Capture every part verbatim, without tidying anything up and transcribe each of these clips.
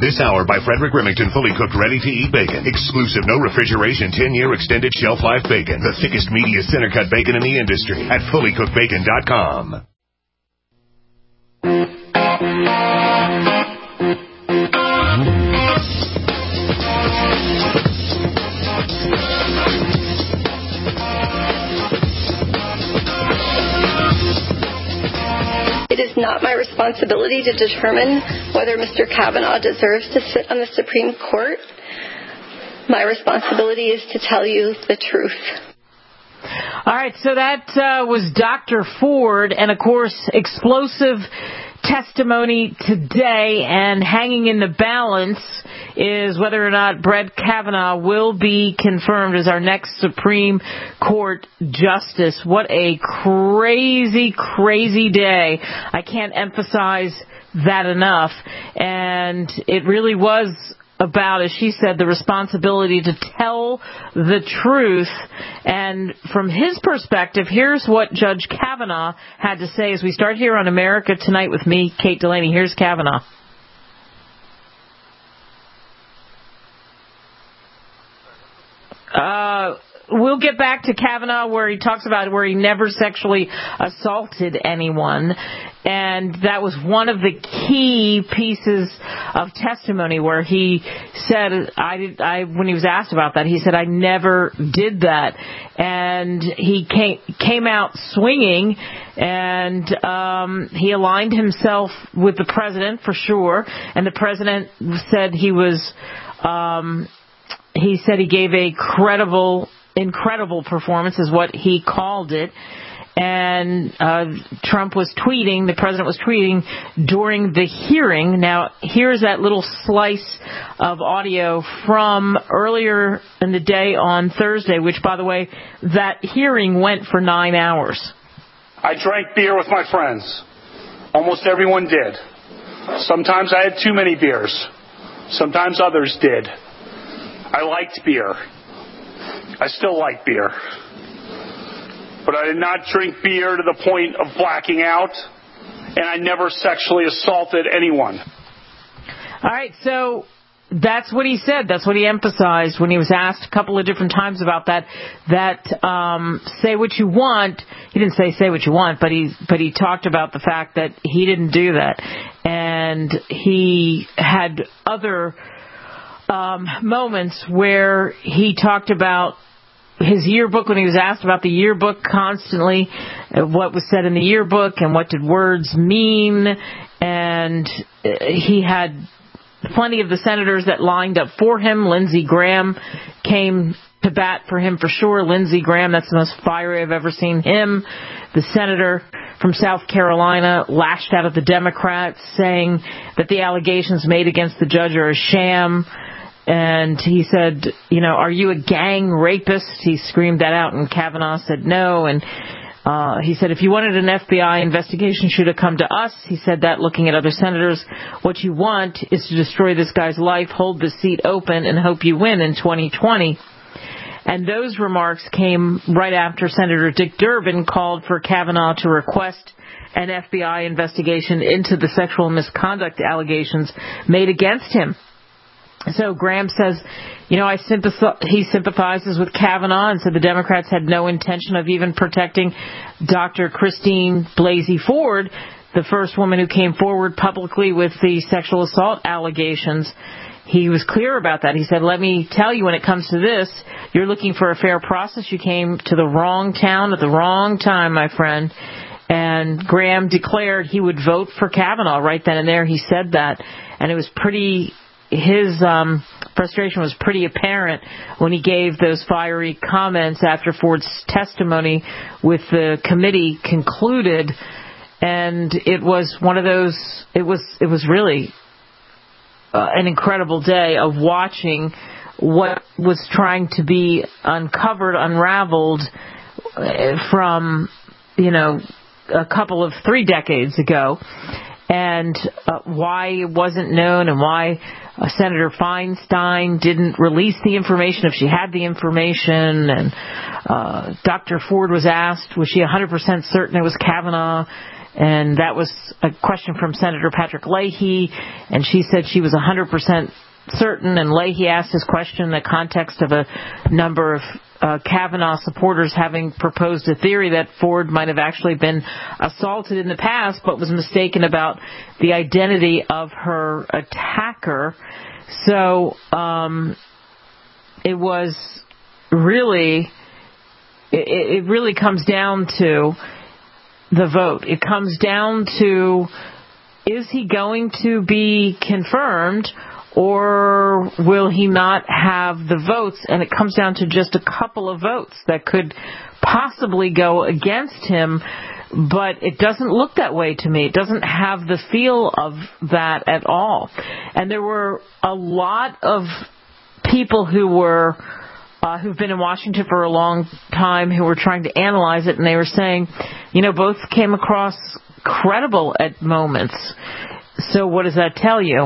This hour by Frederick Remington, fully cooked, ready-to-eat bacon. Exclusive, no refrigeration, ten-year extended shelf life bacon. The thickest, meatiest, center-cut bacon in the industry at fully cooked bacon dot com. It is not my responsibility to determine whether Mister Kavanaugh deserves to sit on the Supreme Court. My responsibility is to tell you the truth. All right, so that uh, was Doctor Ford, and, of course, explosive testimony today, and hanging in the balance is whether or not Brett Kavanaugh will be confirmed as our next Supreme Court justice. What a crazy, crazy day. I can't emphasize that enough. And it really was about, as she said, the responsibility to tell the truth. And from his perspective, here's what Judge Kavanaugh had to say as we start here on America Tonight with me, Kate Delaney. Here's Kavanaugh. Uh, we'll get back to Kavanaugh where he talks about where he never sexually assaulted anyone. And that was one of the key pieces of testimony where he said, I did, I, when he was asked about that, he said, I never did that. And he came, came out swinging, and um, he aligned himself with the president for sure. And the president said he was, um, he said he gave a credible, incredible performance is what he called it. And uh, Trump was tweeting, the president was tweeting during the hearing. Now, here's that little slice of audio from earlier in the day on Thursday, which, by the way, that hearing went for nine hours. I drank beer with my friends. Almost everyone did. Sometimes I had too many beers. Sometimes others did. I liked beer. I still like beer. But I did not drink beer to the point of blacking out, and I never sexually assaulted anyone. All right, so that's what he said. That's what he emphasized when he was asked a couple of different times about that, that um, say what you want. He didn't say say what you want, but he, but he talked about the fact that he didn't do that. And he had other um, moments where he talked about his yearbook when he was asked about the yearbook constantly, what was said in the yearbook and what did words mean. And he had plenty of the senators that lined up for him. Lindsey Graham came to bat for him for sure. Lindsey Graham, that's the most fiery I've ever seen him. The senator from South Carolina lashed out at the Democrats, saying that the allegations made against the judge are a sham. And he said, you know, are you a gang rapist? He screamed that out, and Kavanaugh said no. And uh, he said, if you wanted an F B I investigation, should have come to us. He said that looking at other senators. What you want is to destroy this guy's life, hold the seat open, and hope you win in twenty twenty. And those remarks came right after Senator Dick Durbin called for Kavanaugh to request an F B I investigation into the sexual misconduct allegations made against him. So Graham says, you know, I sympathize, he sympathizes with Kavanaugh and said the Democrats had no intention of even protecting Doctor Christine Blasey Ford, the first woman who came forward publicly with the sexual assault allegations. He was clear about that. He said, let me tell you, when it comes to this, you're looking for a fair process. You came to the wrong town at the wrong time, my friend. And Graham declared he would vote for Kavanaugh right then and there. He said that. And it was pretty... His um, frustration was pretty apparent when he gave those fiery comments after Ford's testimony with the committee concluded. And it was one of those, it was, it was really uh, an incredible day of watching what was trying to be uncovered, unraveled from, you know, a couple of three decades ago. And uh, why it wasn't known and why uh, Senator Feinstein didn't release the information if she had the information. And uh, Doctor Ford was asked, was she one hundred percent certain it was Kavanaugh? And that was a question from Senator Patrick Leahy, and she said she was one hundred percent certain. And Leahy asked his question in the context of a number of uh, Kavanaugh supporters having proposed a theory that Ford might have actually been assaulted in the past, but was mistaken about the identity of her attacker. So um, it was really, it, it really comes down to the vote. It comes down to, is he going to be confirmed, or will he not have the votes? And it comes down to just a couple of votes that could possibly go against him, but it doesn't look that way to me. It doesn't have the feel of that at all. And there were a lot of people who were Uh, who've been in Washington for a long time, who were trying to analyze it, and they were saying, you know, both came across credible at moments. So what does that tell you?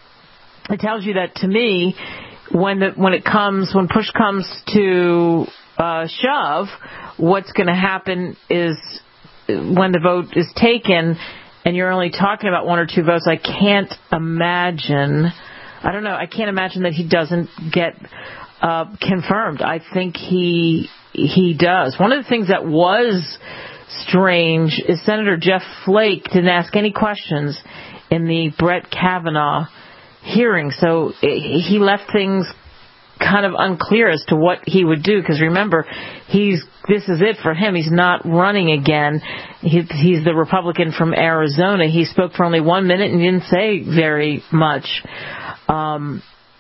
It tells you that, to me, when the, when it comes, when push comes to uh, shove, what's going to happen is when the vote is taken, and you're only talking about one or two votes, I can't imagine, I don't know, I can't imagine that he doesn't get Uh, confirmed. I think he he does. One of the things that was strange is Senator Jeff Flake didn't ask any questions in the Brett Kavanaugh hearing, so he left things kind of unclear as to what he would do. Because remember, he's this is it for him. He's not running again. He, he's the Republican from Arizona. He spoke for only one minute and didn't say very much. Um,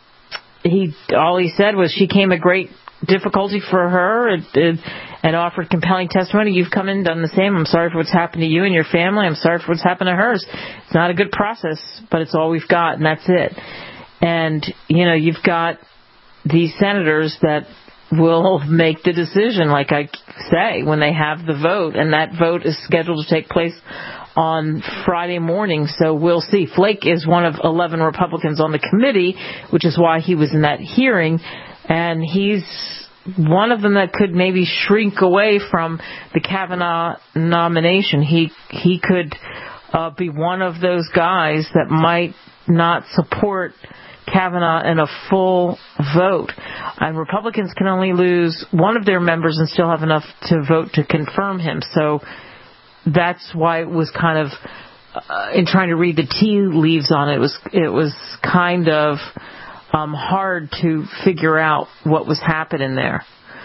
He all he said was she came a great difficulty for her and, and, and offered compelling testimony. You've come in and done the same. I'm sorry for what's happened to you and your family. I'm sorry for what's happened to hers. It's not a good process, but it's all we've got, and that's it. And, you know, you've got these senators that will make the decision, like I say, when they have the vote, and that vote is scheduled to take place on Friday morning, so we'll see. Flake is one of eleven Republicans on the committee, which is why he was in that hearing, and he's one of them that could maybe shrink away from the Kavanaugh nomination. He he could uh, be one of those guys that might not support Kavanaugh in a full vote. And Republicans can only lose one of their members and still have enough to vote to confirm him. So that's why it was kind of, uh, in trying to read the tea leaves on it, it was it was kind of um, hard to figure out what was happening there.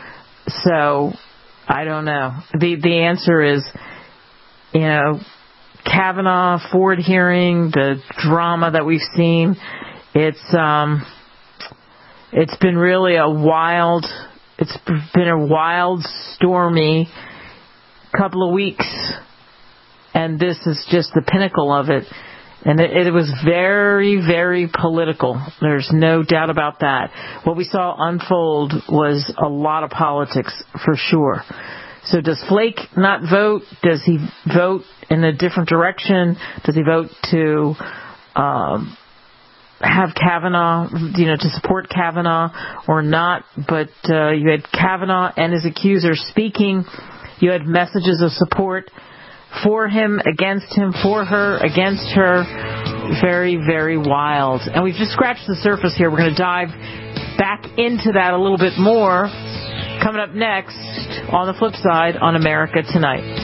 So I don't know. The the answer is, you know, Kavanaugh, Ford hearing, the drama that we've seen. It's um, it's been really a wild. It's been a wild, stormy couple of weeks. And this is just the pinnacle of it. And it, it was very, very political. There's no doubt about that. What we saw unfold was a lot of politics, for sure. So does Flake not vote? Does he vote in a different direction? Does he vote to um, have Kavanaugh, you know, to support Kavanaugh or not? But uh, you had Kavanaugh and his accusers speaking. You had messages of support for him, against him, for her, against her. Very, very wild. And we've just scratched the surface here. We're going to dive back into that a little bit more coming up next on the flip side on America Tonight.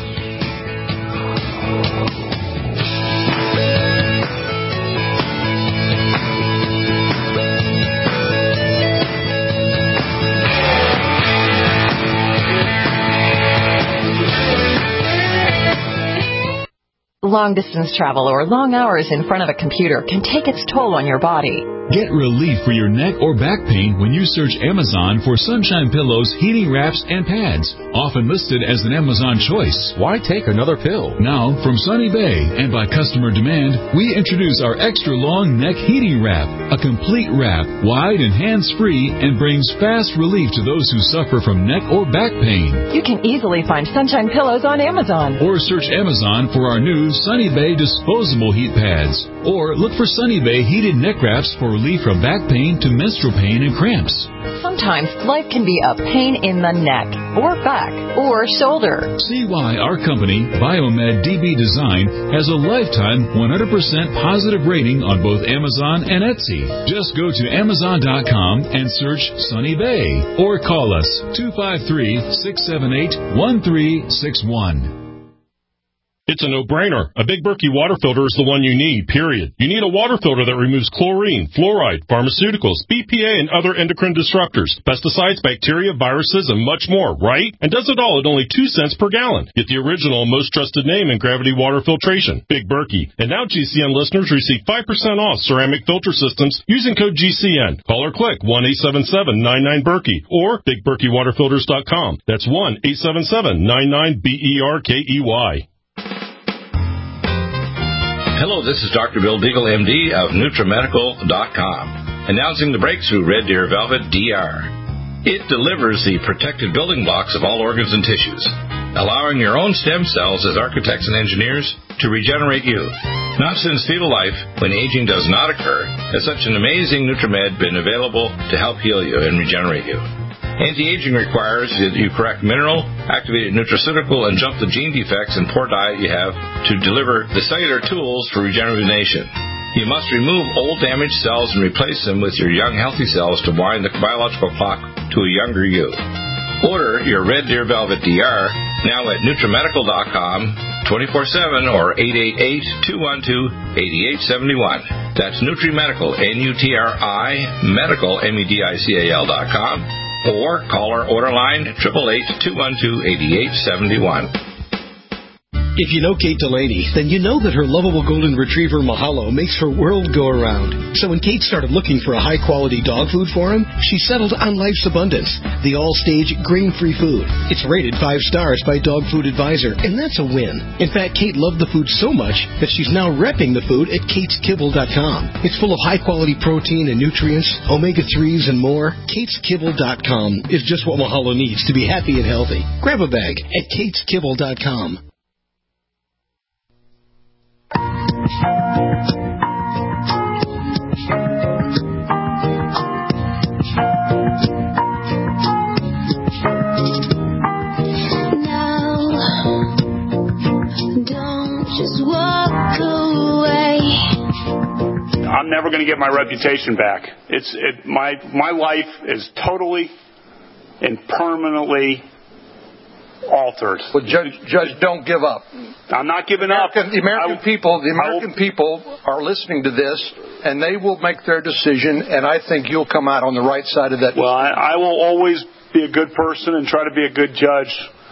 Long-distance travel or long hours in front of a computer can take its toll on your body. Get relief for your neck or back pain when you search Amazon for Sunshine Pillows, heating wraps, and pads. Often listed as an Amazon choice. Why take another pill? Now, from Sunny Bay and by customer demand, we introduce our extra long neck heating wrap. A complete wrap, wide and hands-free, and brings fast relief to those who suffer from neck or back pain. You can easily find Sunshine Pillows on Amazon. Or search Amazon for our new Sunny Bay disposable heat pads. Or look for Sunny Bay heated neck wraps for relief from back pain to menstrual pain and cramps. Sometimes life can be a pain in the neck, or back, or shoulder. See why our company, Biomed D B Design, has a lifetime one hundred percent positive rating on both Amazon and Etsy. Just go to Amazon dot com and search Sunny Bay, or call us two five three, six seven eight, one three six one. It's a no-brainer. A Big Berkey water filter is the one you need, period. You need a water filter that removes chlorine, fluoride, pharmaceuticals, B P A, and other endocrine disruptors, pesticides, bacteria, viruses, and much more, right? And does it all at only two cents per gallon. Get the original, most trusted name in gravity water filtration, Big Berkey. And now G C N listeners receive five percent off ceramic filter systems using code G C N. Call or click one eight seven seven, nine nine, Berkey or big berkey water filters dot com. That's one eight seven seven, nine nine, B E R K E Y. Hello, this is Doctor Bill Deagle, M D of NutriMedical dot com, announcing the breakthrough Red Deer Velvet D R. It delivers the protected building blocks of all organs and tissues, allowing your own stem cells as architects and engineers to regenerate you. Not since fetal life, when aging does not occur, has such an amazing NutriMed been available to help heal you and regenerate you. Anti-aging requires that you correct mineral, activated nutraceutical, and jump the gene defects and poor diet you have to deliver the cellular tools for rejuvenation. You must remove old damaged cells and replace them with your young healthy cells to wind the biological clock to a younger you. Order your Red Deer Velvet D R now at NutriMedical dot com twenty-four seven or eight eight eight, two one two, eight eight seven one. That's NutriMedical, N U T R I, medical, M E D I C A L dot com. Or call our order line, eight eight eight, two one two, eight eight seven one. If you know Kate Delaney, then you know that her lovable golden retriever, Mahalo, makes her world go around. So when Kate started looking for a high-quality dog food for him, she settled on Life's Abundance, the all-stage, grain-free food. It's rated five stars by Dog Food Advisor, and that's a win. In fact, Kate loved the food so much that she's now repping the food at kates kibble dot com. It's full of high-quality protein and nutrients, omega threes, and more. kates kibble dot com is just what Mahalo needs to be happy and healthy. Grab a bag at kates kibble dot com. I'm never going to get my reputation back. It's it, my my life is totally and permanently altered. Well, Judge, Judge, don't give up. I'm not giving American, up. The American I, people, the American will, people are listening to this, and they will make their decision. And I think you'll come out on the right side of that. Well, I, I will always be a good person and try to be a good judge.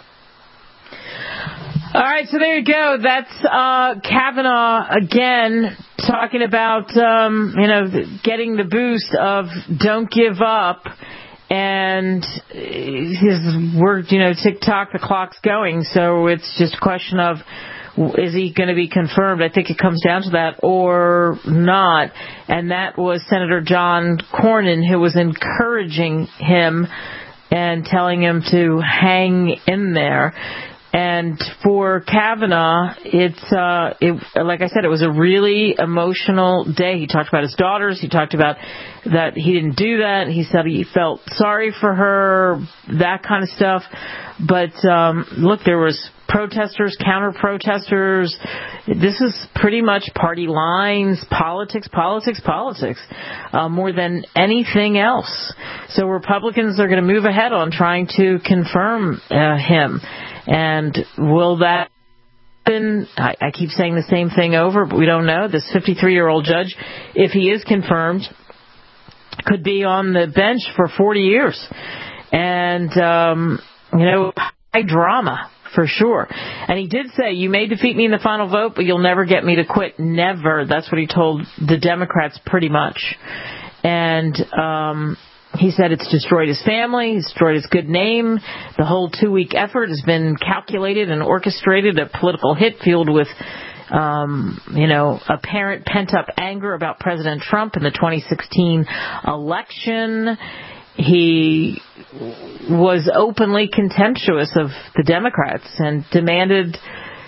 All right, so there you go. That's uh, Kavanaugh again talking about, um, you know, getting the boost of don't give up. And his word, you know, tick-tock, the clock's going. So it's just a question of, is he going to be confirmed? I think it comes down to that or not. And that was Senator John Cornyn, who was encouraging him and telling him to hang in there. And for Kavanaugh, it's, uh, it, like I said, it was a really emotional day. He talked about his daughters. He talked about that he didn't do that. He said he felt sorry for her, that kind of stuff. But, um, look, there was protesters, counter-protesters. This is pretty much party lines, politics, politics, politics, uh, more than anything else. So Republicans are going to move ahead on trying to confirm uh, him. And will that happen? I, I keep saying the same thing over, but we don't know. This fifty-three-year-old judge, if he is confirmed, could be on the bench for forty years. And, um, you know, high drama for sure. And he did say, you may defeat me in the final vote, but you'll never get me to quit. Never. That's what he told the Democrats pretty much. And, um, he said it's destroyed his family, it's destroyed his good name. The whole two-week effort has been calculated and orchestrated, a political hit fueled with, um, you know, apparent pent-up anger about President Trump in the twenty sixteen election. He was openly contemptuous of the Democrats and demanded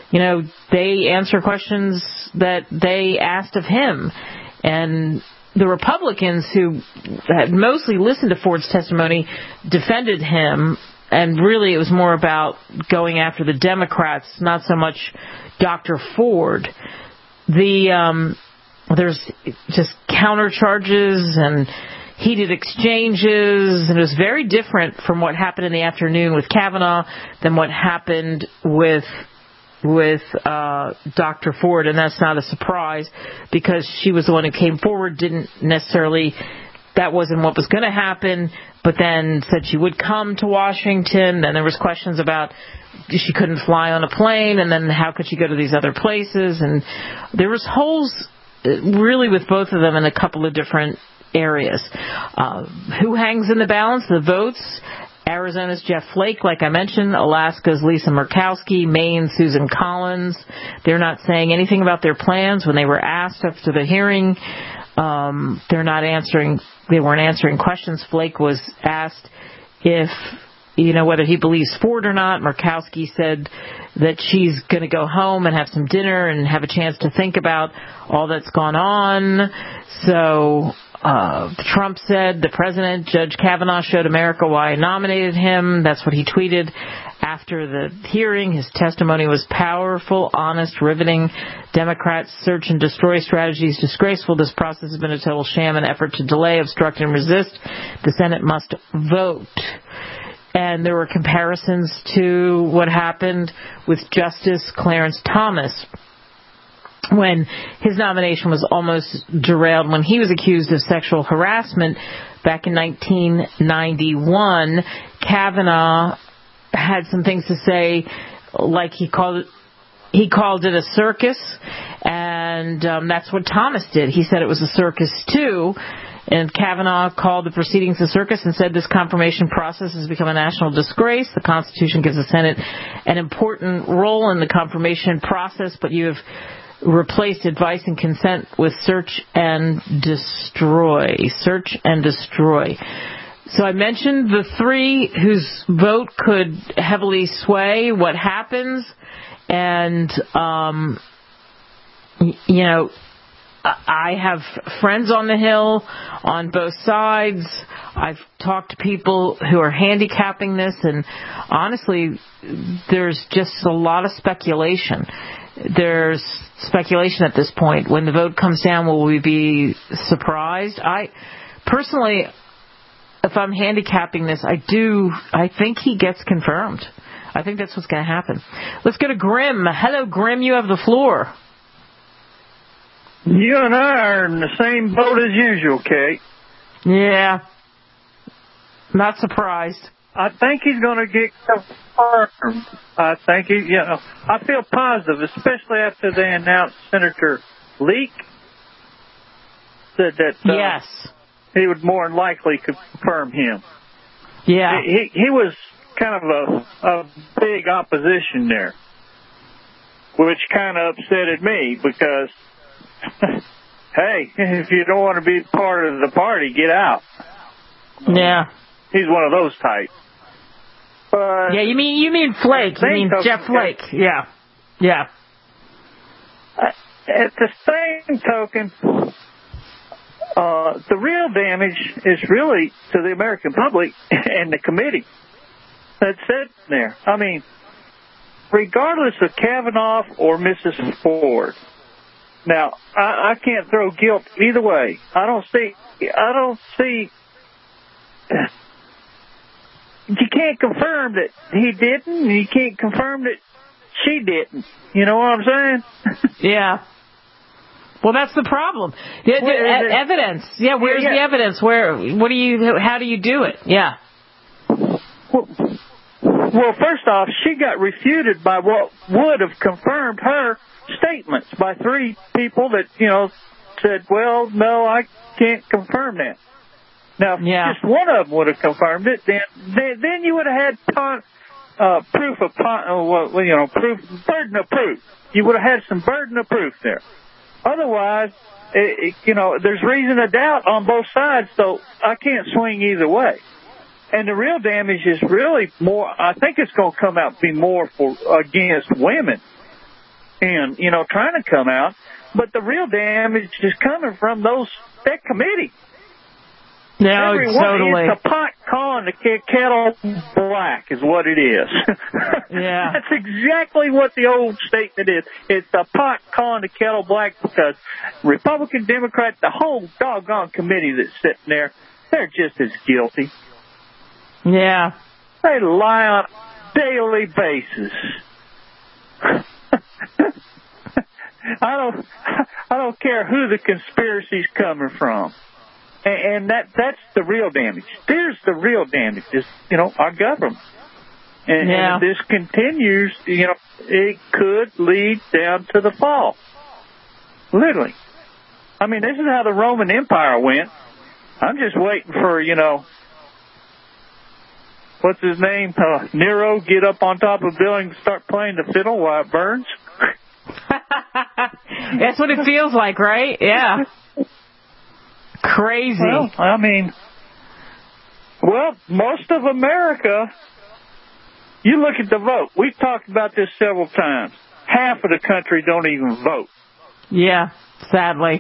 you know, they answer questions that they asked of him. And the Republicans who had mostly listened to Ford's testimony defended him, and really it was more about going after the Democrats, not so much Doctor Ford. The um, there's just counter charges and heated exchanges, and it was very different from what happened in the afternoon with Kavanaugh than what happened with with uh, Doctor Ford, and that's not a surprise because she was the one who came forward, didn't necessarily, that wasn't what was going to happen, but then said she would come to Washington. Then there was questions about she couldn't fly on a plane, and then how could she go to these other places, and there was holes really with both of them in a couple of different areas. Uh, who hangs in the balance? The votes. Arizona's Jeff Flake, like I mentioned. Alaska's Lisa Murkowski. Maine's Susan Collins. They're not saying anything about their plans. When they were asked after the hearing, um, they're not answering. They weren't answering questions. Flake was asked if, you know, whether he believes Ford or not. Murkowski said that she's going to go home and have some dinner and have a chance to think about all that's gone on. So Uh, Trump said the president, Judge Kavanaugh, showed America why I nominated him. That's what he tweeted after the hearing. His testimony was powerful, honest, riveting. Democrats' search and destroy strategy is disgraceful. This process has been a total sham, an effort to delay, obstruct, and resist. The Senate must vote. And there were comparisons to what happened with Justice Clarence Thomas, when his nomination was almost derailed when he was accused of sexual harassment back in nineteen ninety-one. Kavanaugh had some things to say, like he called it, he called it a circus, and um, that's what Thomas did. He said it was a circus too, and Kavanaugh called the proceedings a circus and said this confirmation process has become a national disgrace. The Constitution gives the Senate an important role in the confirmation process, but you have replaced advice and consent with search and destroy. Search and destroy. So I mentioned the three whose vote could heavily sway what happens. And, um, you know, I have friends on the Hill on both sides. I've talked to people who are handicapping this, and honestly, there's just a lot of speculation. There's speculation at this point. When the vote comes down, will we be surprised? I personally, if I'm handicapping this, I do, I think he gets confirmed. I think that's what's going to happen. Let's go to Grim. Hello, Grim. You have the floor. You and I are in the same boat as usual, Kate. Yeah. Not surprised. I think he's going to get confirmed. I think he, you know, I feel positive, especially after they announced Senator Leak said that uh, yes, he would more than likely confirm him. Yeah, he he was kind of a, a big opposition there, which kind of upsetted me because, hey, if you don't want to be part of the party, get out. Yeah, he's one of those types. But yeah, you mean you mean Flake? You mean Jeff Flake? Yeah, yeah. At the same token, uh, the real damage is really to the American public and the committee that's sitting there. I mean, regardless of Kavanaugh or Missus Ford. Now, I, I can't throw guilt either way. I don't see. I don't see. You can't confirm that he didn't, and you can't confirm that she didn't. You know what I'm saying? Yeah. Well, that's the problem. The, the, e- evidence. Yeah, where's yeah, yeah. the evidence? Where? What do you? How do you do it? Yeah. Well, well, first off, she got refuted by what would have confirmed her statements by three people that, you know, said, well, no, I can't confirm that. Now, if yeah. just one of them would have confirmed it, then then, then you would have had pon, uh, proof of, pon, uh, well, you know, proof, burden of proof. You would have had some burden of proof there. Otherwise, it, it, you know, there's reason to doubt on both sides, so I can't swing either way. And the real damage is really more, I think it's going to come out to be more for against women and, you know, trying to come out. But the real damage is coming from those that committee. No, Everyone, totally. It's a pot calling the kettle black is what it is. Yeah. That's exactly what the old statement is. It's a pot calling the kettle black because Republican, Democrat, the whole doggone committee that's sitting there, they're just as guilty. Yeah. They lie on a daily basis. I don't I don't care who the conspiracy's coming from. And that that's the real damage. There's the real damage, is, you know, our government. And, yeah. and if this continues, you know, it could lead down to the fall. Literally. I mean, this is how the Roman Empire went. I'm just waiting for, you know, what's his name? Uh, Nero, get up on top of a building and start playing the fiddle while it burns. That's what it feels like, right? Yeah. Crazy. Well, I mean, well, most of America, you look at the vote. We've talked about this several times. Half of the country don't even vote. Yeah, sadly.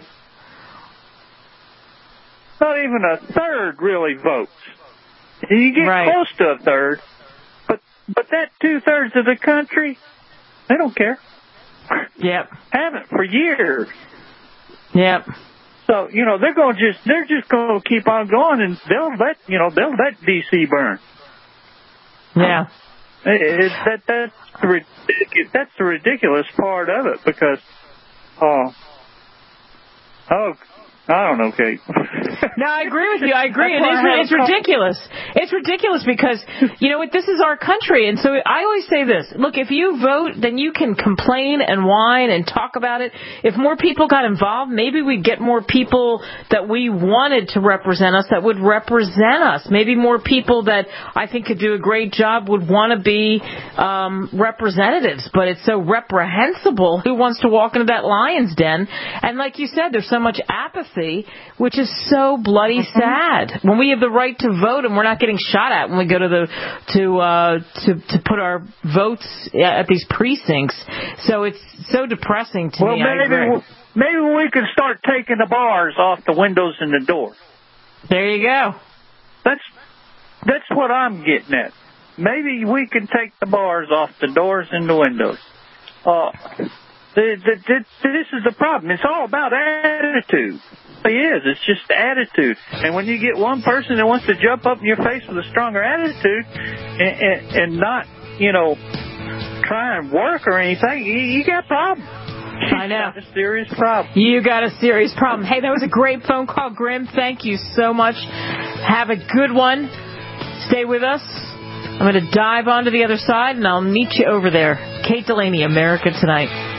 Not even a third really votes. You get right. close to a third, but but that two-thirds of the country, they don't care. Yep. Haven't for years. Yep. So, you know, they're going to just, they're just going to keep on going, and they'll let, you know, they'll let D C burn. Yeah. It, it, that, that's, the, that's the ridiculous part of it, because, oh, oh, I don't know, Kate. No, I agree with you. I agree. It is, it's ridiculous. It's ridiculous because, you know what, this is our country. And so I always say this. Look, if you vote, then you can complain and whine and talk about it. If more people got involved, maybe we'd get more people that we wanted to represent us that would represent us. Maybe more people that I think could do a great job would want to be um, representatives. But it's so reprehensible. Who wants to walk into that lion's den? And like you said, there's so much apathy, which is so bloody mm-hmm. sad. When we have the right to vote and we're not getting shot at when we go to the to uh, to to put our votes at these precincts, so it's so depressing to well, me. Maybe I agree. maybe we can start taking the bars off the windows and the doors. There you go. That's that's what I'm getting at. Maybe we can take the bars off the doors and the windows. Uh, the, the, the, this is the problem. It's all about attitude. It is. It's just attitude. And when you get one person that wants to jump up in your face with a stronger attitude and, and, and not, you know, try and work or anything, you, you got a problem. I know. You got a serious problem. You got a serious problem. Hey, that was a great phone call, Grim. Thank you so much. Have a good one. Stay with us. I'm going to dive onto the other side, and I'll meet you over there. Kate Delaney, America Tonight.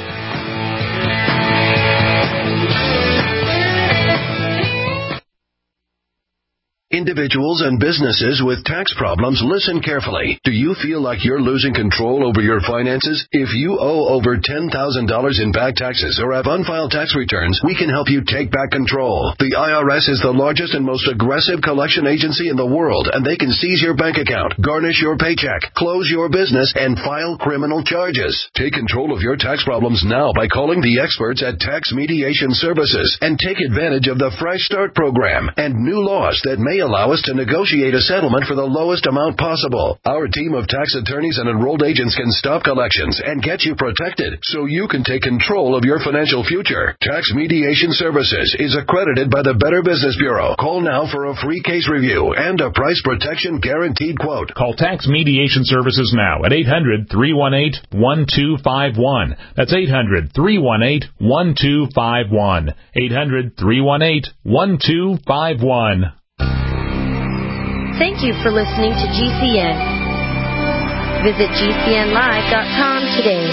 Individuals and businesses with tax problems, listen carefully. Do you feel like you're losing control over your finances? If you owe over ten thousand dollars in back taxes or have unfiled tax returns, we can help you take back control. The I R S is the largest and most aggressive collection agency in the world, and they can seize your bank account, garnish your paycheck, close your business, and file criminal charges. Take control of your tax problems now by calling the experts at Tax Mediation Services and take advantage of the Fresh Start program and new laws that may allow us to negotiate a settlement for the lowest amount possible. Our team of tax attorneys and enrolled agents can stop collections and get you protected so you can take control of your financial future. Tax Mediation Services is accredited by the Better Business Bureau. Call now for a free case review and a price protection guaranteed quote. Call Tax Mediation Services now at eight hundred, three one eight, one two five one. That's eight hundred, three one eight, one two five one. eight hundred, three one eight, one two five one. Thank you for listening to G C N. Visit G C N live dot com today.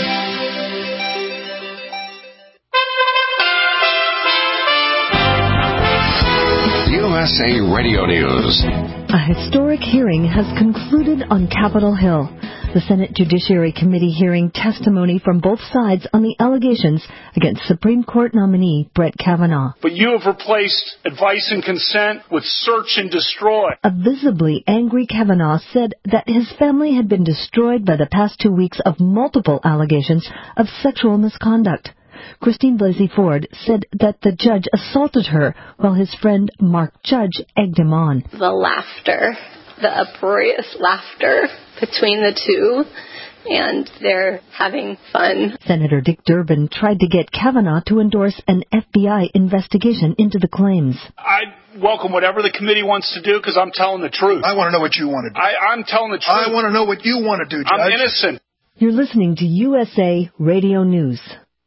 U S A Radio News. A historic hearing has concluded on Capitol Hill. The Senate Judiciary Committee hearing testimony from both sides on the allegations against Supreme Court nominee Brett Kavanaugh. But you have replaced advice and consent with search and destroy. A visibly angry Kavanaugh said that his family had been destroyed by the past two weeks of multiple allegations of sexual misconduct. Christine Blasey Ford said that the judge assaulted her while his friend Mark Judge egged him on. The laughter, the uproarious laughter between the two, and they're having fun. Senator Dick Durbin tried to get Kavanaugh to endorse an F B I investigation into the claims. I welcome whatever the committee wants to do because I'm telling the truth. I want to know what you want to do. I, I'm telling the truth. I want to know what you want to do, Judge. I'm innocent. You're listening to U S A Radio News.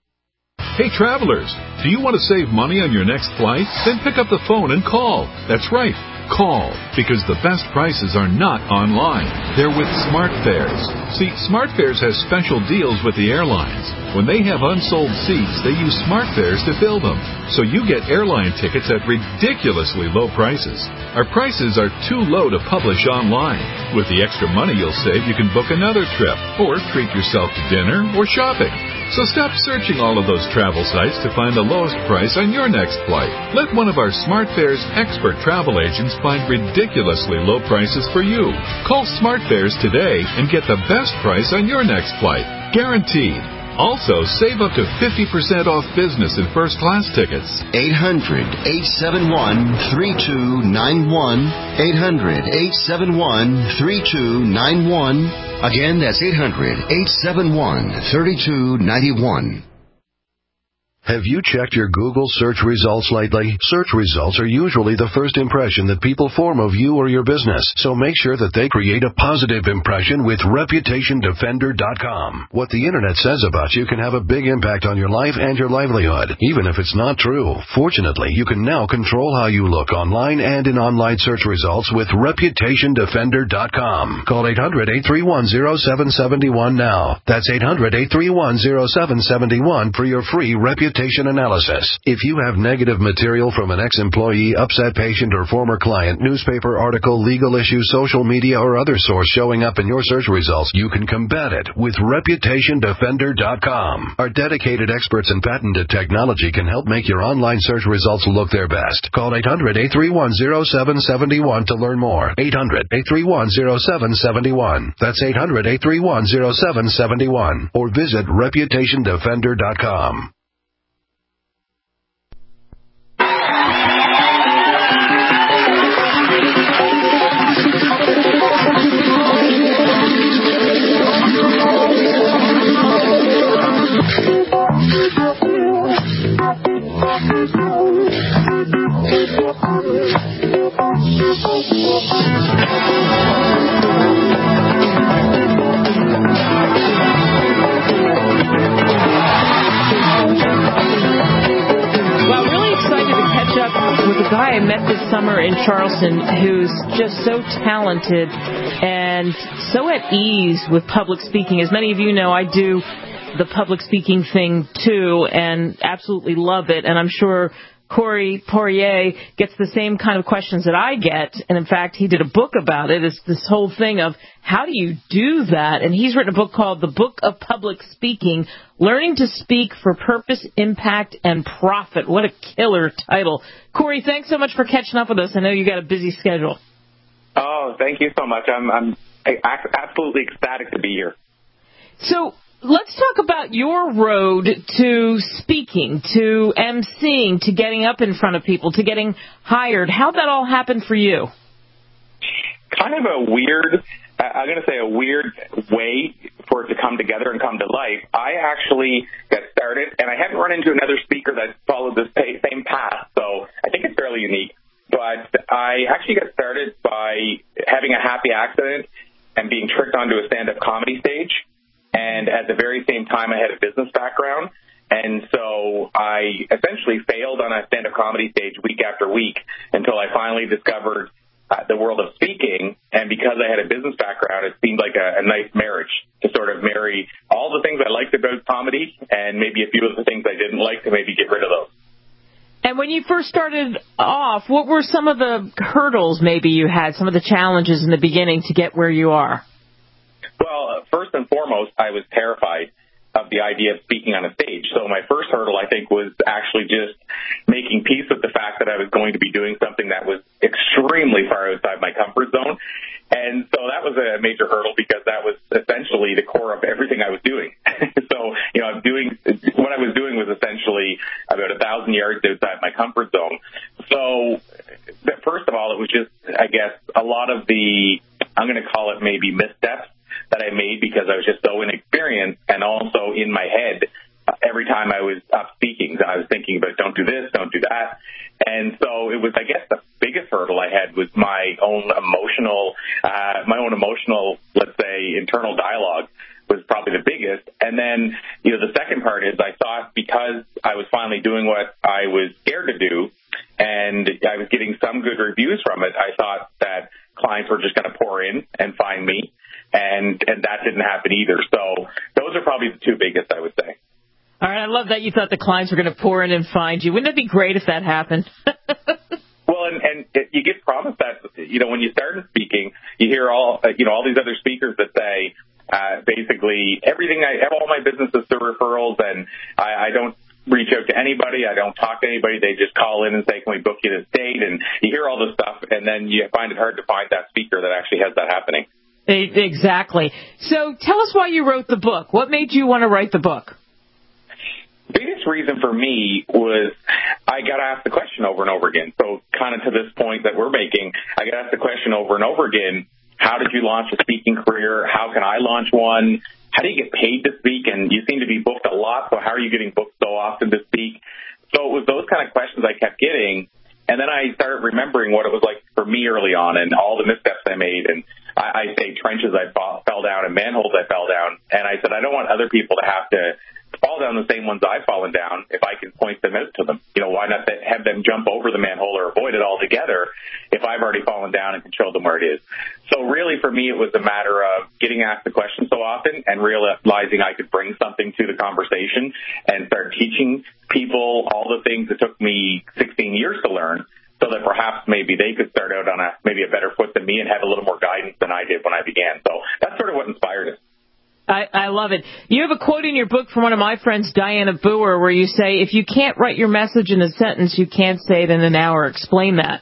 Hey, travelers, do you want to save money on your next flight? Then pick up the phone and call. That's right, call, because the best prices are not online. They're with SmartFares. See, SmartFares has special deals with the airlines. When they have unsold seats, they use SmartFares to fill them. So you get airline tickets at ridiculously low prices. Our prices are too low to publish online. With the extra money you'll save, you can book another trip, or treat yourself to dinner or shopping. So stop searching all of those travel sites to find the lowest price on your next flight. Let one of our SmartFares expert travel agents find ridiculously low prices for you. Call SmartFares today and get the best price on your next flight. Guaranteed. Also, save up to fifty percent off business and first class tickets. eight hundred, eight seven one, three two nine one. eight hundred, eight seven one, three two nine one. Again, that's eight hundred, eight seven one, three two nine one. Have you checked your Google search results lately? Search results are usually the first impression that people form of you or your business, so make sure that they create a positive impression with Reputation Defender dot com. What the Internet says about you can have a big impact on your life and your livelihood, even if it's not true. Fortunately, you can now control how you look online and in online search results with Reputation Defender dot com. Call eight hundred, eight three one, zero seven seven one now. That's eight hundred, eight three one, zero seven seven one for your free Reputation analysis. If you have negative material from an ex-employee, upset patient, or former client, newspaper article, legal issue, social media, or other source showing up in your search results, you can combat it with Reputation Defender dot com. Our dedicated experts in patented technology can help make your online search results look their best. Call eight hundred, eight three one, zero seven seven one to learn more. eight hundred, eight three one, zero seven seven one. That's eight hundred, eight three one, zero seven seven one. Or visit Reputation Defender dot com. With a guy I met this summer in Charleston who's just so talented and so at ease with public speaking. As many of you know, I do the public speaking thing too and absolutely love it. And I'm sure Corey Poirier gets the same kind of questions that I get. And in fact, he did a book about it. It's this whole thing of how do you do that? And he's written a book called The Book of Public Speaking, Learning to Speak for Purpose, Impact, and Profit. What a killer title. Corey, thanks so much for catching up with us. I know you got a busy schedule. Oh, thank you so much. I'm, I'm absolutely ecstatic to be here. So let's talk about your road to speaking, to emceeing, to getting up in front of people, to getting hired. How'd that all happen for you? Kind of a weird, I'm going to say a weird way for it to come together and come to life. I actually got started, and I haven't run into another speaker that followed this same path, so I think it's fairly unique. But I actually got started by having a happy accident and being tricked onto a stand-up comedy stage. And at the very same time, I had a business background. And so I essentially failed on a stand-up comedy stage week after week until I finally discovered uh, the world of speaking. And because I had a business background, it seemed like a, a nice marriage to sort of marry all the things I liked about comedy and maybe a few of the things I didn't like to maybe get rid of those. And when you first started off, what were some of the hurdles maybe you had, some of the challenges in the beginning to get where you are? Well, first and foremost, I was terrified of the idea of speaking on a stage. So my first hurdle, I think, was actually just making peace with the fact that I was going to be doing something that was extremely far outside my comfort zone. And so that was a major hurdle because that was essentially the core of everything I was doing. So, you know, I'm doing, what I was doing was essentially about a thousand yards outside my comfort zone. So first of all, it was just, I guess, a lot of the, I'm going to call it maybe missteps that I made because I was just so inexperienced, and also in my head every time I was up speaking, I was thinking about don't do this, don't do that. And so it was, I guess, the biggest hurdle I had was my own emotional, uh, my own emotional, let's say, internal dialogue was probably the biggest. And then, you know, the second part is I thought because I was finally doing what I was scared to do and I was getting some good reviews from it, I thought that clients were just going to pour in and find me. And, and that didn't happen either. So those are probably the two biggest, I would say. All right. I love that you thought the clients were going to pour in and find you. Wouldn't it be great if that happened? Well, and, and it, you get promised that, you know, when you start speaking, you hear all, uh, you know, all these other speakers that say, uh, basically everything I, all my business is through referrals, and I, I don't reach out to anybody. I don't talk to anybody. They just call in and say, can we book you this date? And you hear all this stuff, and then you find it hard to find that speaker that actually has that happening. Exactly. So tell us why you wrote the book. What made you want to write the book? The biggest reason for me was I got asked the question over and over again. So kind of to this point that we're making, I got asked the question over and over again, how did you launch a speaking career? How can I launch one? How do you get paid to speak? And you seem to be booked a lot, so how are you getting booked so often to speak? So it was those kind of questions I kept getting. And then I started remembering what it was like for me early on and all the missteps I made. And I, I say trenches I fall, fell down and manholes I fell down. And I said, I don't want other people to have to fall down the same ones I've fallen down if I can point them out to them. You know, why not have them jump over the manhole or avoid it altogether if I've already fallen down and can show them where it is? So really for me, it was a matter of getting asked the question so often and realizing I could bring something to the conversation and start teaching people all the things that took me sixteen years to learn, so that perhaps maybe they could start out on a maybe a better foot than me and have a little more guidance than I did when I began. So that's sort of what inspired it. I, I love it. You have a quote in your book from one of my friends, Diana Booher, where you say, if you can't write your message in a sentence, you can't say it in an hour. Explain that.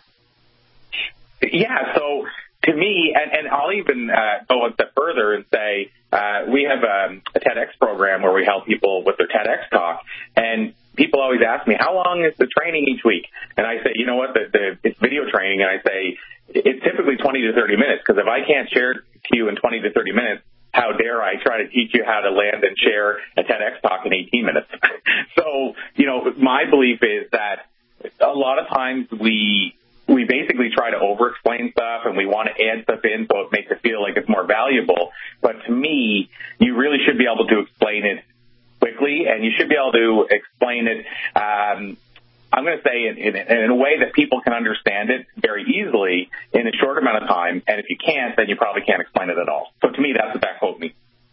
Yeah, so to me, and, and I'll even uh, go one step further and say, uh, we have um, a TEDx program where we help people with their TEDx talk, and people always ask me, how long is the training each week? And I say, you know what, the, the, it's video training, and I say, it's typically twenty to thirty minutes, because if I can't share it to you in twenty to thirty minutes, how dare I try to teach you how to land and share a TEDx talk in eighteen minutes? So, you know, my belief is that a lot of times we we basically try to over-explain stuff and we want to add stuff in so it makes it feel like it's more valuable. But to me, you really should be able to explain it quickly, and you should be able to explain it, um, I'm going to say, in, in, in a way that people can understand it very easily in a short amount of time. And if you can't, then you probably can't explain it at all. So to me, that's what that quote means.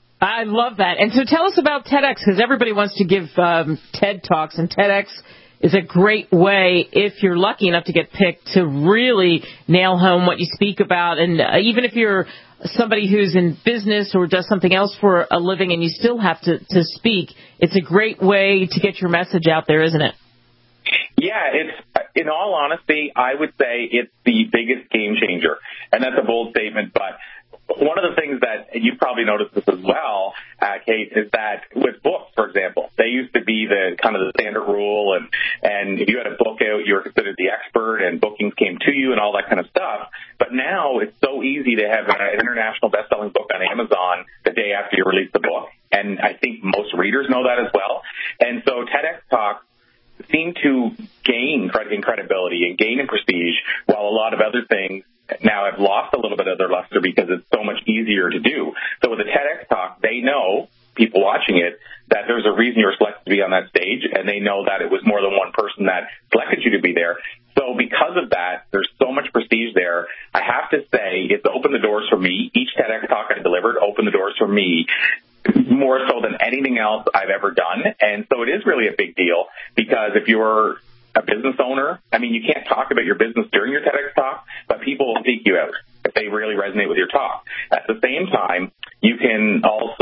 I love that. And so tell us about TEDx, because everybody wants to give um, TED Talks, and TEDx is a great way, if you're lucky enough to get picked, to really nail home what you speak about. And uh, even if you're somebody who's in business or does something else for a living and you still have to, to speak, it's a great way to get your message out there, isn't it? Yeah, it's, in all honesty, I would say it's the biggest game changer. And that's a bold statement, but one of the things that you've probably noticed this as well, uh, Kate, is that with books, for example, they used to be the kind of the standard rule, and, and if you had a book out, you were considered the expert, and bookings came to you and all that kind of stuff. But now it's so easy to have an international best-selling book on Amazon the day after you release the book, and I think most readers know that as well. And so TEDx Talks seem to gain in credibility and gain in prestige, while a lot of other things now have lost a little bit of their luster because it's so much easier to do. So with a TEDx talk, they know, people watching it, that there's a reason you were selected to be on that stage, and they know that it was more than one person that selected you to be there. So because of that, there's so much prestige there. I have to say, it's opened the doors for me. Each TEDx talk I delivered opened the doors for me more so than anything else I've ever done. And so it is really a big deal, because if you're a business owner, I mean, you can't talk about your business during your TEDx talk, but people will seek you out if they really resonate with your talk. At the same time, you can also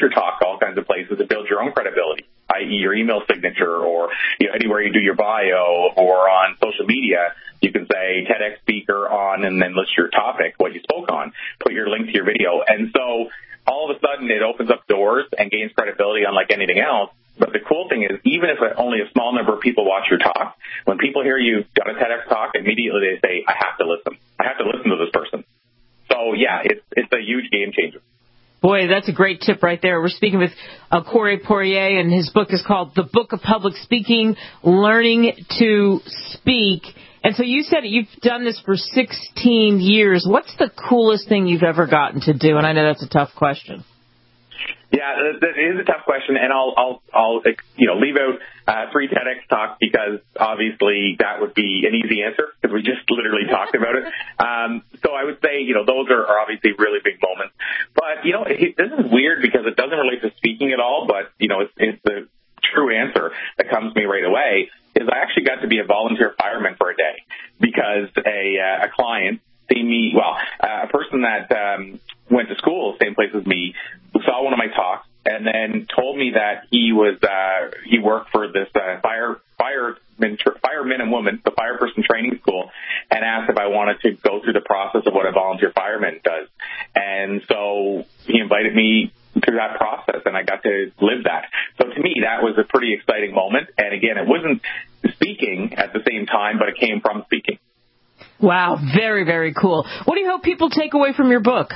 your talk all kinds of places to build your own credibility, that is your email signature, or you know, anywhere you do your bio, or on social media. You can say TEDx speaker on, and then list your topic, what you spoke on, put your link to your video. And so all of a sudden it opens up doors and gains credibility unlike anything else. But the cool thing is, even if only a small number of people watch your talk, when people hear you done a TEDx talk, immediately they say, I have to listen. I have to listen to this person. So, yeah, it's, it's a huge game changer. Boy, that's a great tip right there. We're speaking with uh, Corey Poirier, and his book is called The Book of Public Speaking, Learning to Speak. And so you said you've done this for sixteen years. What's the coolest thing you've ever gotten to do? And I know that's a tough question. Yeah, that is a tough question, and I'll, I'll, I'll, you know, leave out uh, three TEDx talks because obviously that would be an easy answer because we just literally talked about it. Um, so I would say, you know, those are, are obviously really big moments. But you know, it, this is weird because it doesn't relate to speaking at all. But you know, it's, it's the true answer that comes to me right away. Is I actually got to be a volunteer fireman for a day because a, uh, a client see me, well, uh, a person that um, went to school, same place as me, saw one of my talks and then told me that he was uh, he worked for this uh, fire fireman firemen and women, the fire person training school, and asked if I wanted to go through the process of what a volunteer fireman does. And so he invited me through that process, and I got to live that. So to me, that was a pretty exciting moment. And again, it wasn't speaking at the same time, but it came from speaking. Wow, very, very cool. What do you hope people take away from your book?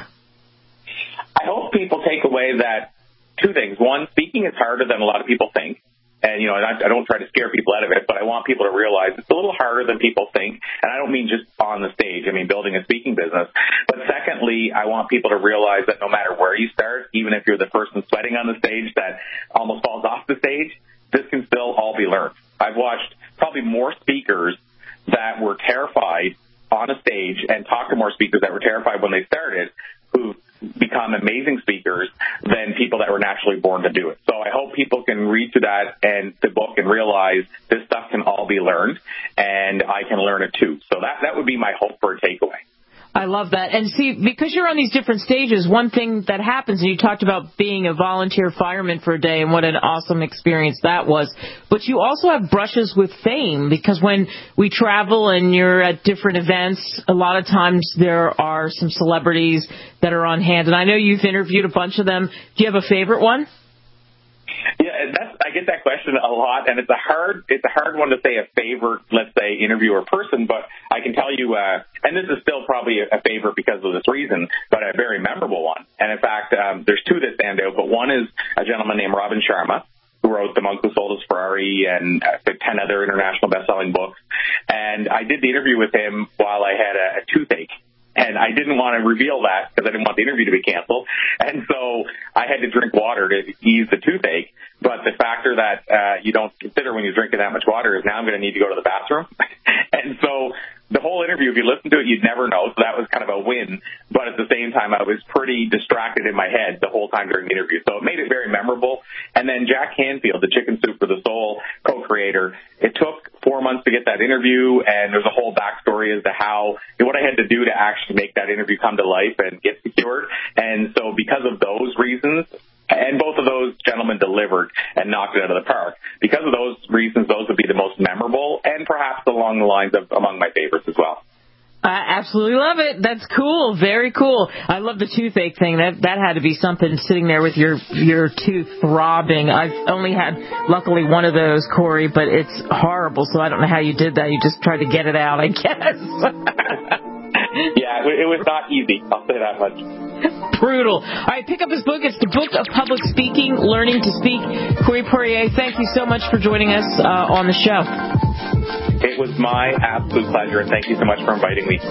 I hope people take away that two things. One, speaking is harder than a lot of people think. And, you know, I, I don't try to scare people out of it, but I want people to realize it's a little harder than people think. And I don't mean just on the stage. I mean building a speaking business. But secondly, I want people to realize that no matter where you start, even if you're the person sweating on the stage that almost falls off the stage, this can still all be learned. I've watched probably more speakers that were terrified on a stage and talked to more speakers that were terrified when they started who've become amazing speakers than people that were naturally born to do it. So I hope people can read through that and the book and realize this stuff can all be learned, and I can learn it too. So that, that would be my hope for a takeaway. I love that. And see, because you're on these different stages, one thing that happens, and you talked about being a volunteer fireman for a day and what an awesome experience that was, but you also have brushes with fame, because when we travel and you're at different events, a lot of times there are some celebrities that are on hand. And I know you've interviewed a bunch of them. Do you have a favorite one? Yeah, that's, I get that question a lot, and it's a hard it's a hard one to say a favorite, let's say, interview or person, but I can tell you, uh, and this is still probably a favorite because of this reason, but a very memorable one. And in fact, um, there's two that stand out, but one is a gentleman named Robin Sharma, who wrote The Monk Who Sold His Ferrari and uh, ten other international best-selling books. And I did the interview with him while I had a, a toothache. And I didn't want to reveal that because I didn't want the interview to be canceled. And so I had to drink water to ease the toothache. But the factor that uh, you don't consider when you're drinking that much water is now I'm going to need to go to the bathroom. And so the whole interview, if you listen to it, you'd never know. So that was kind of a win. But at the same time, I was pretty distracted in my head the whole time during the interview. So it made it very memorable. And then Jack Canfield, the Chicken Soup for the Soul co-creator, it took four months to get that interview. And there's a whole backstory as to how, what I had to do to actually make that interview come to life and get secured. And so because of those reasons, and both of those gentlemen delivered and knocked it out of the park. Because of those reasons, those would be the most memorable and perhaps along the lines of among my favorites as well. I absolutely love it. That's cool. Very cool. I love the toothache thing. That that had to be something, sitting there with your your tooth throbbing. I've only had, luckily, one of those, Corey, but it's horrible, so I don't know how you did that. You just tried to get it out, I guess. Yeah, it was not easy. I'll say that much. Brutal. All right, pick up his book. It's The Book of Public Speaking, Learning to Speak. Corey Poirier, thank you so much for joining us uh, on the show. It was my absolute pleasure, and thank you so much for inviting me.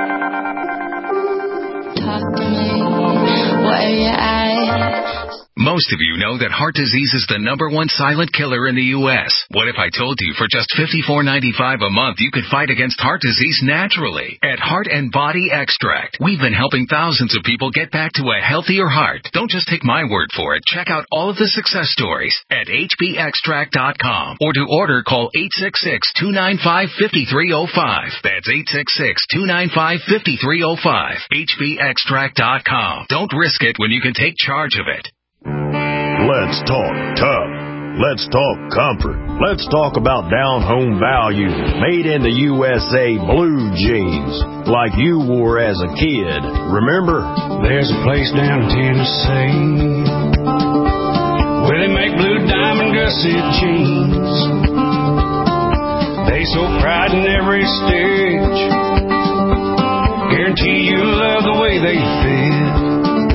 Talk to me, where you at? Most of you know that heart disease is the number one silent killer in the U S What if I told you for just fifty-four ninety-five a month you could fight against heart disease naturally? At Heart and Body Extract, we've been helping thousands of people get back to a healthier heart. Don't just take my word for it. Check out all of the success stories at H B extract dot com, or to order, call eight six six, two nine five, five three zero five. That's eight six six, two nine five, five three zero five. H B extract dot com. Don't risk it when you can take charge of it. Let's talk tough. Let's talk comfort. Let's talk about down-home value, made in the U S A blue jeans, like you wore as a kid. Remember? There's a place down in Tennessee where they make blue diamond gusset jeans. They so pride in every stitch, guarantee you love the way they fit.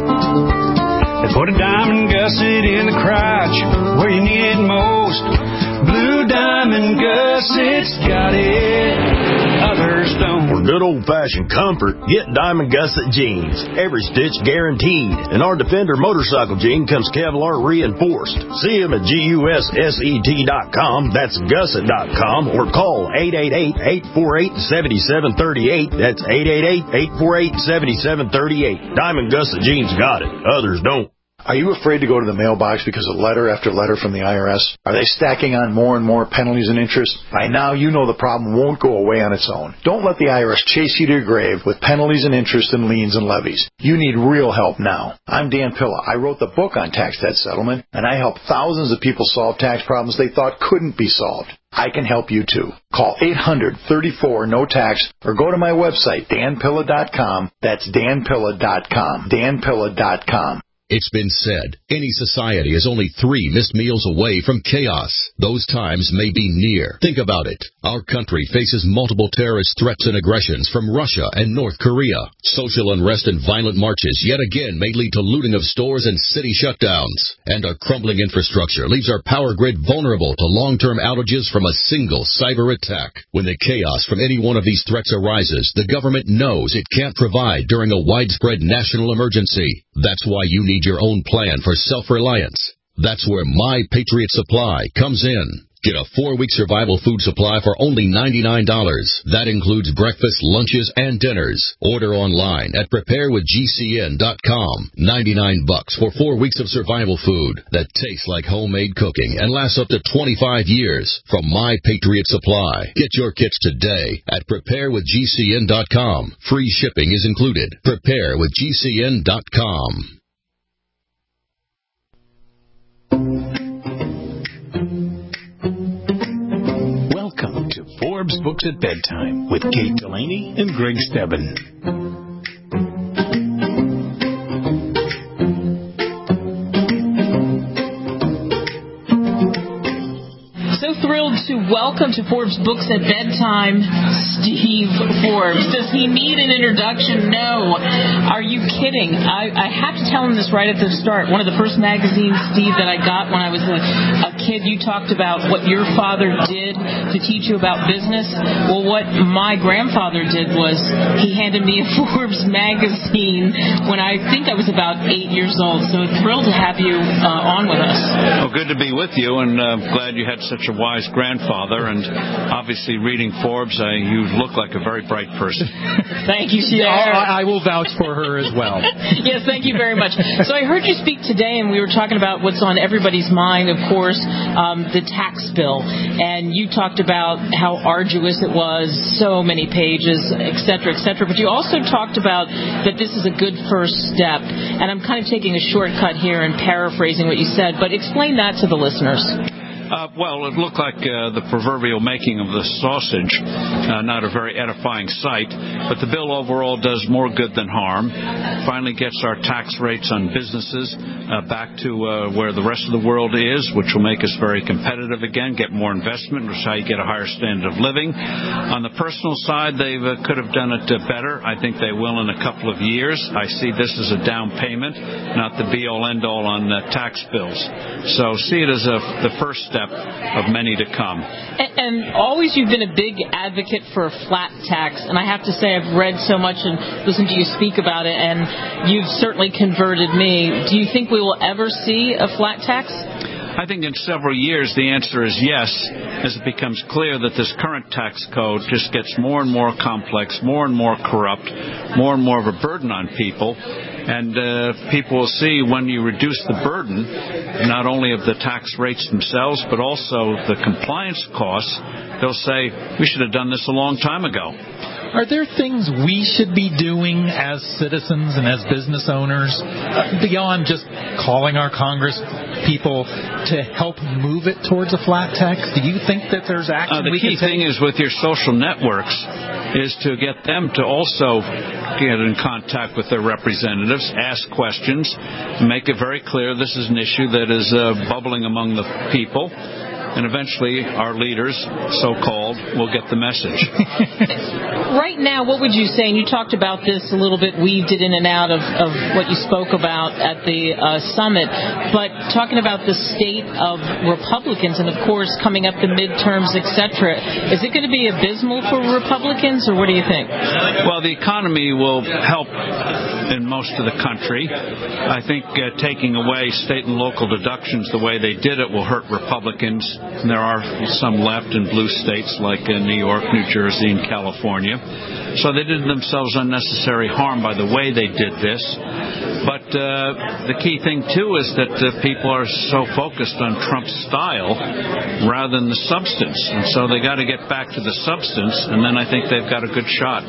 They put a diamond gusset in the crotch where you need it most. Blue diamond gussets got it, others don't. For good old-fashioned comfort, get Diamond Gusset jeans. Every stitch guaranteed. And our Defender motorcycle jean comes Kevlar reinforced. See them at G U S S E T dot com. That's gusset dot com. Or call eight eight eight, eight four eight, seven seven three eight. That's eight eight eight, eight four eight, seven seven three eight. Diamond Gusset jeans got it. Others don't. Are you afraid to go to the mailbox because of letter after letter from the I R S? Are they stacking on more and more penalties and interest? By now, you know the problem won't go away on its own. Don't let the I R S chase you to your grave with penalties and interest and liens and levies. You need real help now. I'm Dan Pilla. I wrote the book on tax debt settlement, and I help thousands of people solve tax problems they thought couldn't be solved. I can help you too. Call eight hundred, thirty-four, no tax or go to my website, dan pilla dot com. That's dan pilla dot com. dan pilla dot com. It's been said, any society is only three missed meals away from chaos. Those times may be near. Think about it. Our country faces multiple terrorist threats and aggressions from Russia and North Korea. Social unrest and violent marches yet again may lead to looting of stores and city shutdowns. And our crumbling infrastructure leaves our power grid vulnerable to long-term outages from a single cyber attack. When the chaos from any one of these threats arises, the government knows it can't provide during a widespread national emergency. That's why you need your own plan for self-reliance. That's where My Patriot Supply comes in. Get a four-week survival food supply for only ninety-nine dollars. That includes breakfast, lunches, and dinners. Order online at prepare with G C N dot com. ninety-nine bucks for four weeks of survival food that tastes like homemade cooking and lasts up to twenty-five years from My Patriot Supply. Get your kits today at prepare with G C N dot com. Free shipping is included. prepare with G C N dot com. Welcome to Forbes Books at Bedtime with Kate Delaney and Greg Stebbin. So thrilled to welcome to Forbes Books at Bedtime, Steve Forbes. Does he need an introduction? No. Are you kidding? I, I have to tell him this right at the start. One of the first magazines, Steve, that I got when I was a, a kid, you talked about what your father did to teach you about business. Well, what my grandfather did was he handed me a Forbes magazine when I think I was about eight years old. So thrilled to have you uh, on with us. Well, good to be with you, and uh, glad you had such a wise grandfather. And obviously, reading Forbes, uh, you look like a very bright person. Thank you, Cher. I, I will vouch for her as well. Yes, thank you very much. So I heard you speak today, and we were talking about what's on everybody's mind, of course, um, the tax bill. And you talked about how arduous it was, so many pages, et cetera, et cetera. But you also talked about that this is a good first step. And I'm kind of taking a shortcut here and paraphrasing what you said, but explain that to the listeners. Uh, well, it looked like uh, the proverbial making of the sausage, uh, not a very edifying sight, but the bill overall does more good than harm. Finally gets our tax rates on businesses uh, back to uh, where the rest of the world is, which will make us very competitive again, get more investment, which is how you get a higher standard of living. On the personal side, they uh, could have done it uh, better. I think they will in a couple of years. I see this as a down payment, not the be-all, end-all on uh, tax bills. So see it as a, the first step of many to come. And, And always you've been a big advocate for a flat tax, and I have to say I've read so much and listened to you speak about it, and you've certainly converted me. Do you think we will ever see a flat tax? I think in several years the answer is yes, as it becomes clear that this current tax code just gets more and more complex, more and more corrupt, more and more of a burden on people. And uh, people will see when you reduce the burden, not only of the tax rates themselves, but also the compliance costs, they'll say, we should have done this a long time ago. Are there things we should be doing as citizens and as business owners beyond just calling our Congress people to help move it towards a flat tax? Do you think that there's action uh, the we key can take? thing is with your social networks is to get them to also get in contact with their representatives, ask questions, make it very clear this is an issue that is uh, bubbling among the people. And eventually our leaders, so-called, will get the message. Right now, what would you say, and you talked about this a little bit, weaved it in and out of, of what you spoke about at the uh, summit, but talking about the state of Republicans and, of course, coming up the midterms, et cetera, is it going to be abysmal for Republicans, or what do you think? Well, the economy will help in most of the country. I think uh, taking away state and local deductions the way they did it will hurt Republicans. And there are some left in blue states like uh, New York, New Jersey, and California. So they did themselves unnecessary harm by the way they did this. But uh, the key thing, too, is that uh, people are so focused on Trump's style rather than the substance. And so they got to get back to the substance, and then I think they've got a good shot.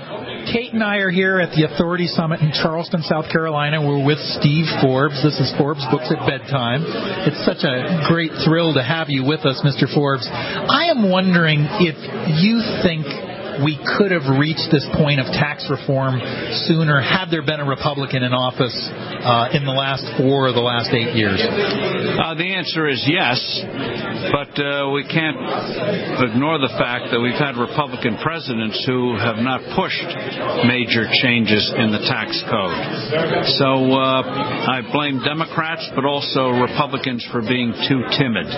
Kate and I are here at the Authority Summit in Charleston, South Carolina. We're with Steve Forbes. This is Forbes Books at Bedtime. It's such a great thrill to have you with us, Mister Forbes. I am wondering if you think we could have reached this point of tax reform sooner had there been a Republican in office uh, in the last four or the last eight years. Uh, the answer is yes, but uh, we can't ignore the fact that we've had Republican presidents who have not pushed major changes in the tax code. So uh, I blame Democrats, but also Republicans for being too timid.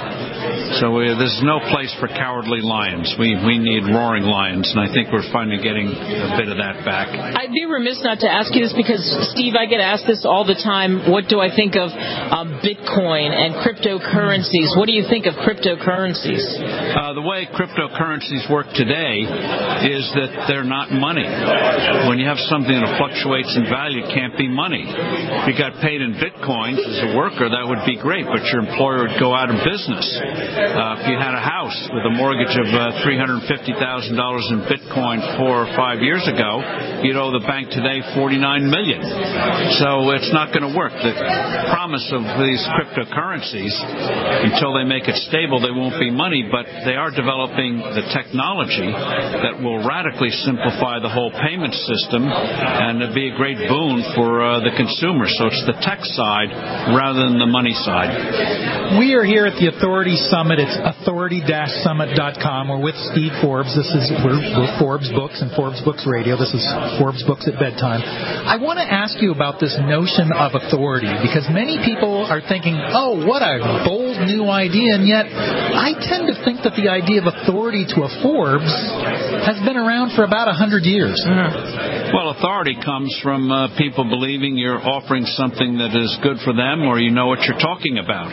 So uh, there's no place for cowardly lions. We we need roaring lions, and I I think we're finally getting a bit of that back. I'd be remiss not to ask you this because, Steve, I get asked this all the time. What do I think of um, Bitcoin and cryptocurrencies? What do you think of cryptocurrencies? Uh, the way cryptocurrencies work today is that they're not money. When you have something that fluctuates in value, it can't be money. If you got paid in Bitcoins as a worker, that would be great, but your employer would go out of business. Uh, if you had a house with a mortgage of uh, three hundred fifty thousand dollars in Bitcoin, Bitcoin four or five years ago, you'd owe the bank today forty-nine million dollars. So it's not going to work. The promise of these cryptocurrencies, until they make it stable, they won't be money, but they are developing the technology that will radically simplify the whole payment system and it'd be a great boon for uh, the consumer. So it's the tech side rather than the money side. We are here at the Authority Summit. It's authority dash summit dot com. We're with Steve Forbes. This is we're, we're Forbes Books and Forbes Books Radio. This is Forbes Books at Bedtime. I want to ask you about this notion of authority, because many people are thinking, oh, what a bold new idea, and yet I tend to think that the idea of authority to a Forbes has been around for about a hundred years. Mm-hmm. Well, authority comes from uh, people believing you're offering something that is good for them or you know what you're talking about.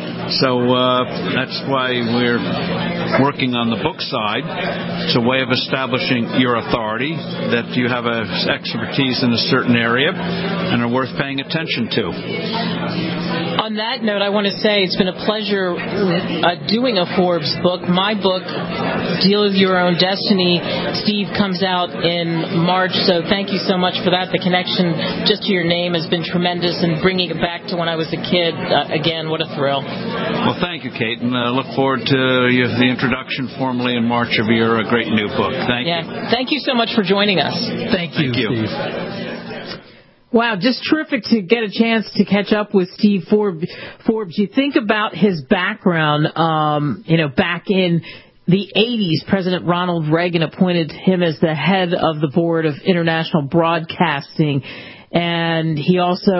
So uh, that's why we're working on the book side. It's a way of establishing your authority, that you have a expertise in a certain area and are worth paying attention to. On that note, I want to say it's been a pleasure uh, doing a Forbes book. My book, Deal with Your Own Destiny, Steve, comes out in March, so thank you so much for that. The connection just to your name has been tremendous, and bringing it back to when I was a kid, uh, again, what a thrill. Well, thank you, Kate, and I uh, look forward to uh, the introduction formally in March of your uh, great new book. Thank yeah. you. Thank you so much for joining us. Thank you, thank you. Steve. Wow, just terrific to get a chance to catch up with Steve Forbes. Forbes, you think about his background, um, you know, back in the eighties, President Ronald Reagan appointed him as the head of the Board of International Broadcasting. And he also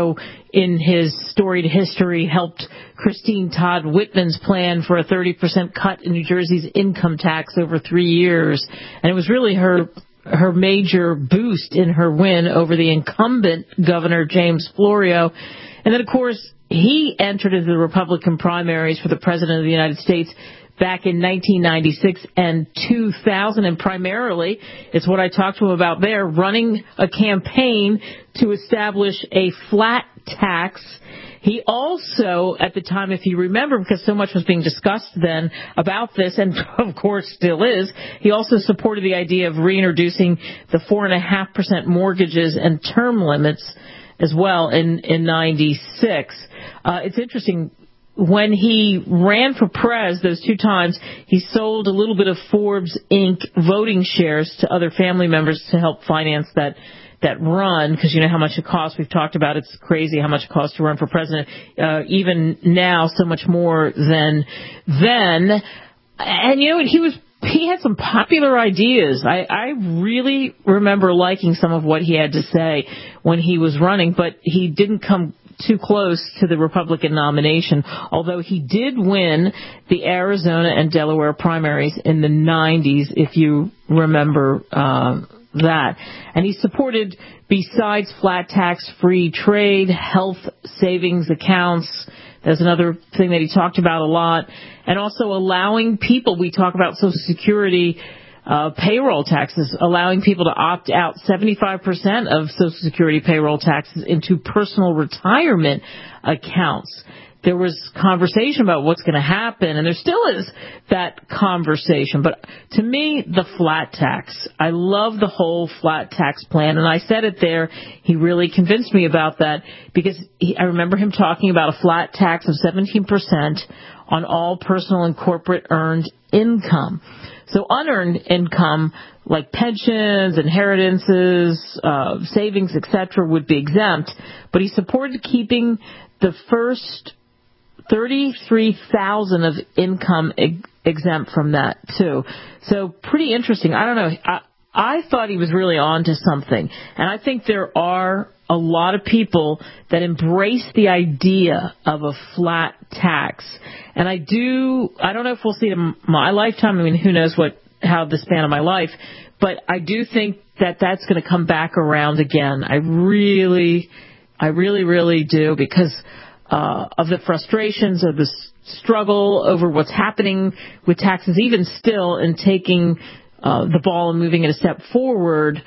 in his storied history, helped Christine Todd Whitman's plan for a thirty percent cut in New Jersey's income tax over three years. And it was really her her major boost in her win over the incumbent Governor James Florio. And then, of course, he entered into the Republican primaries for the President of the United States back in nineteen ninety-six and two thousand, and primarily, it's what I talked to him about there, running a campaign to establish a flat tax. He also, at the time, if you remember, because so much was being discussed then about this, and of course still is, he also supported the idea of reintroducing the four point five percent mortgages and term limits as well in, in ninety-six. Uh, it's interesting. When he ran for prez those two times, he sold a little bit of Forbes Incorporated voting shares to other family members to help finance that that run, because you know how much it costs. We've talked about it's crazy how much it costs to run for president. Uh, even now, so much more than then. And, you know, he was he had some popular ideas. I, I really remember liking some of what he had to say when he was running, but he didn't come too close to the Republican nomination, although he did win the Arizona and Delaware primaries in the nineties, if you remember uh, that. And he supported, besides flat tax-free trade, health savings accounts. That's another thing that he talked about a lot. And also allowing people, we talk about Social Security Uh, payroll taxes, allowing people to opt out seventy-five percent of Social Security payroll taxes into personal retirement accounts. There was conversation about what's going to happen, and there still is that conversation. But to me, the flat tax, I love the whole flat tax plan, and I said it there. He really convinced me about that because he, I remember him talking about a flat tax of seventeen percent on all personal and corporate earned income. So unearned income, like pensions, inheritances, uh, savings, et cetera, would be exempt. But he supported keeping the first thirty-three thousand dollars of income ex- exempt from that, too. So pretty interesting. I don't know. I, I thought he was really on to something. And I think there are a lot of people that embrace the idea of a flat tax. And I do, I don't know if we'll see it in my lifetime. I mean, who knows what, how the span of my life. But I do think that that's going to come back around again. I really, I really, really do, because uh, of the frustrations, of the struggle over what's happening with taxes, even still in taking uh, the ball and moving it a step forward.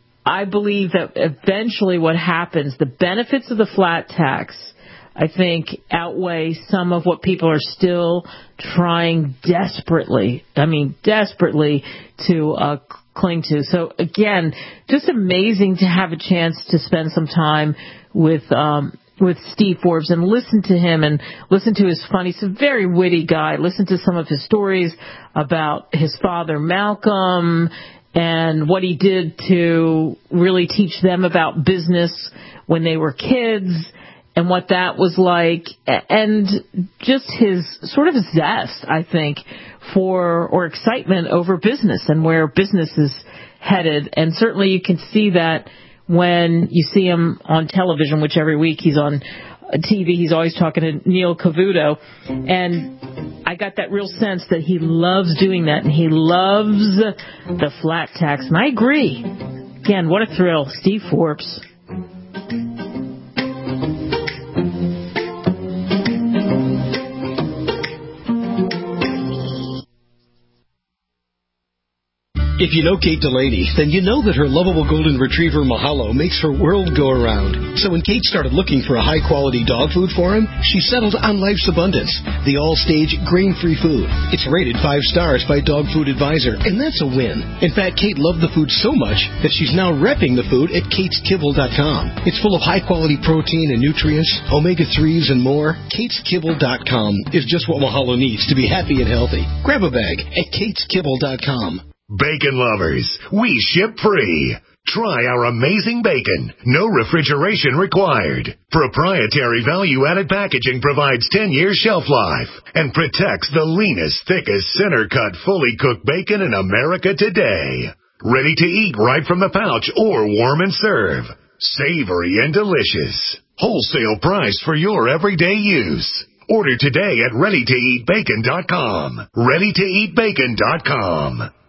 I believe that eventually what happens, the benefits of the flat tax, I think, outweigh some of what people are still trying desperately, I mean, desperately to uh, cling to. So, again, just amazing to have a chance to spend some time with um, with Steve Forbes and listen to him and listen to his fun. He's a very witty guy. Listen to some of his stories about his father, Malcolm, and what he did to really teach them about business when they were kids and what that was like, and just his sort of zest, I think, for, or excitement over business and where business is headed. And certainly you can see that when you see him on television, which every week he's on T V, he's always talking to Neil Cavuto, and I got that real sense that he loves doing that, and he loves the flat tax, and I agree. Again, what a thrill. Steve Forbes. If you know Kate Delaney, then you know that her lovable golden retriever Mahalo makes her world go around. So when Kate started looking for a high-quality dog food for him, she settled on Life's Abundance, the all-stage grain-free food. It's rated five stars by Dog Food Advisor, and that's a win. In fact, Kate loved the food so much that she's now repping the food at kates kibble dot com. It's full of high-quality protein and nutrients, omega threes, and more. kates kibble dot com is just what Mahalo needs to be happy and healthy. Grab a bag at kates kibble dot com. Bacon lovers, we ship free. Try our amazing bacon. No refrigeration required. Proprietary value-added packaging provides ten years shelf life and protects the leanest, thickest, center-cut, fully cooked bacon in America today. Ready to eat right from the pouch or warm and serve. Savory and delicious. Wholesale price for your everyday use. Order today at ready to eat bacon dot com. ready to eat bacon dot com.